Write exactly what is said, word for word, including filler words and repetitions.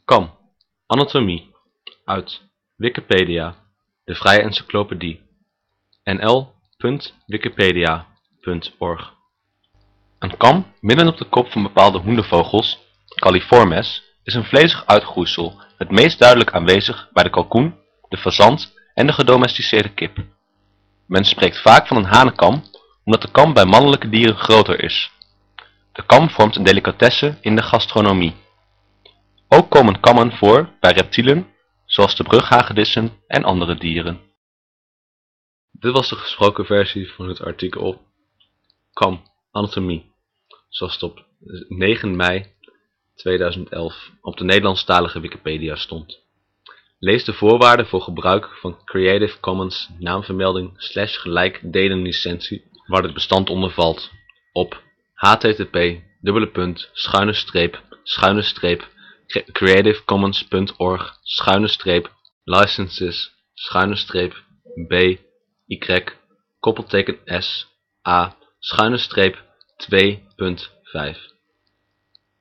Kam. Anatomie. Uit Wikipedia, de vrije encyclopedie. n l punt wikipedia punt org. Een kam midden op de kop van bepaalde hoendervogels, Calliformes, is een vlezig uitgroeisel, het meest duidelijk aanwezig bij de kalkoen, de fazant en de gedomesticeerde kip. Men spreekt vaak van een hanenkam, omdat de kam bij mannelijke dieren groter is. De kam vormt een delicatesse in de gastronomie. Ook komen kammen voor bij reptielen, zoals de brughagedissen en andere dieren. Dit was de gesproken versie van het artikel Kam, anatomie, zoals het op negen mei tweeduizend elf op de Nederlandstalige Wikipedia stond. Lees de voorwaarden voor gebruik van Creative Commons naamvermelding slash gelijkdelen licentie waar dit bestand onder valt op http dubbele punt schuine streep schuine streep creativecommons.org schuine streep licenses schuine streep b y koppelteken s a schuine streep twee punt vijf.